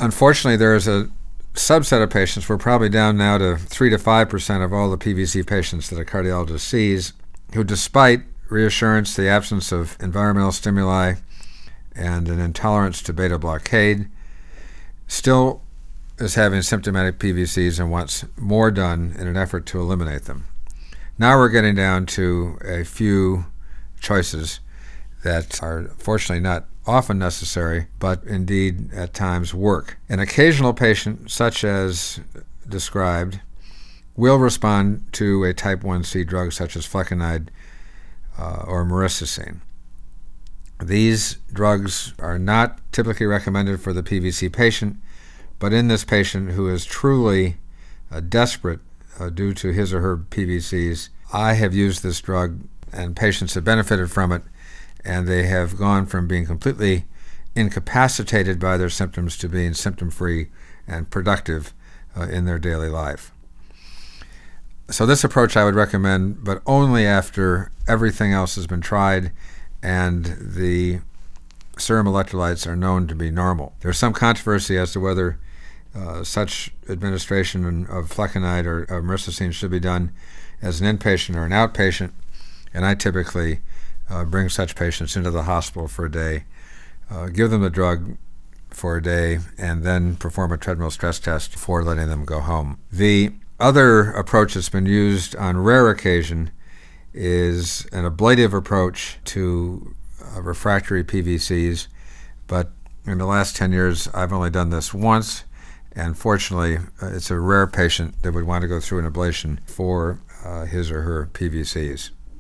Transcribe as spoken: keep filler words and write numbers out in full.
unfortunately, there is a subset of patients, we're probably down now to three to five percent of all the P V C patients that a cardiologist sees, who despite reassurance, the absence of environmental stimuli, and an intolerance to beta blockade, still is having symptomatic P V Cs and wants more done in an effort to eliminate them. Now we're getting down to a few choices that are fortunately not often necessary, but indeed at times work. An occasional patient, such as described, will respond to a type one C drug such as flecainide uh, or maristacine. These drugs are not typically recommended for the P V C patient, but in this patient who is truly uh, desperate uh, due to his or her P V Cs, I have used this drug and patients have benefited from it, and they have gone from being completely incapacitated by their symptoms to being symptom-free and productive uh, in their daily life. So this approach I would recommend, but only after everything else has been tried and the serum electrolytes are known to be normal. There's some controversy as to whether uh, such administration of flecainide or of maristacine should be done as an inpatient or an outpatient, and I typically uh, bring such patients into the hospital for a day, uh, give them the drug for a day, and then perform a treadmill stress test before letting them go home. The other approach that's been used on rare occasion is an ablative approach to uh, refractory P V Cs, but in the last ten years I've only done this once, and fortunately uh, it's a rare patient that would want to go through an ablation for uh, his or her P V Cs.